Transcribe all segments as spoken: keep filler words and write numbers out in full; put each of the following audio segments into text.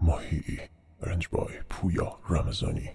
ماهی. رنج بای پویا رمضانی.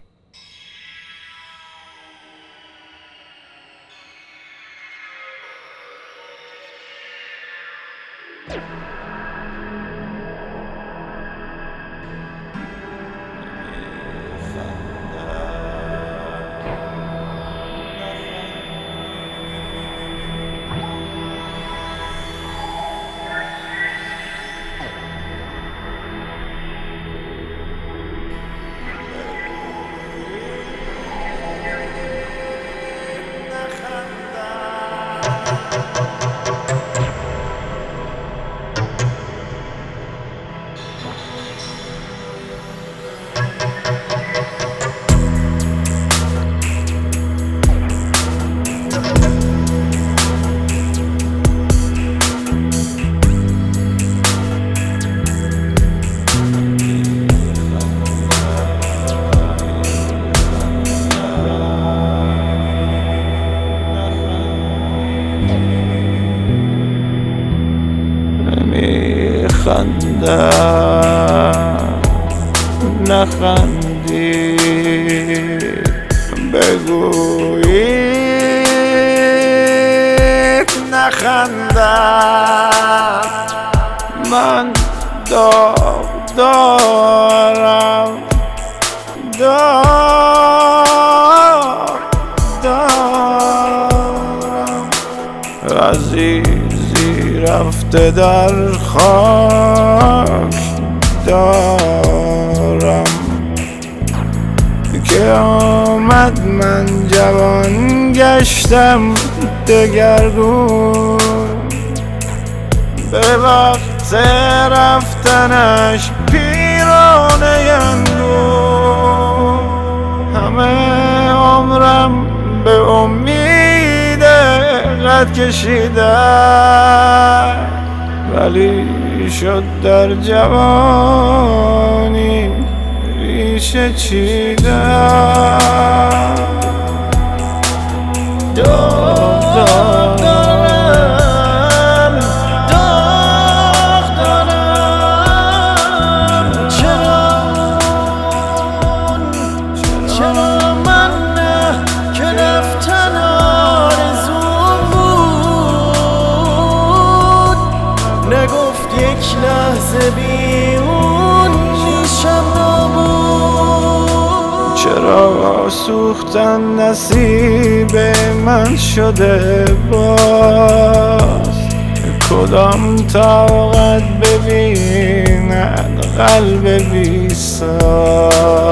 خندم نخندی بگویید نخندم من داغ دارم داغ دارم عزیزی رفته در خاک دارم که آمد من جوان گشتم دگرگون به وقت رفتنش پیرانه انگور همه عمرم به امید قد کشیدم ولی شد در جوانی ریشه چیدم داغ دارم داغ دارم چرا چرا من که رفتن آرزوم بود نگفت یک لحظه بی اون میشم نابود چرا سوختن نصیب من شده باز کدام طاقت ببیند قلب بی ساز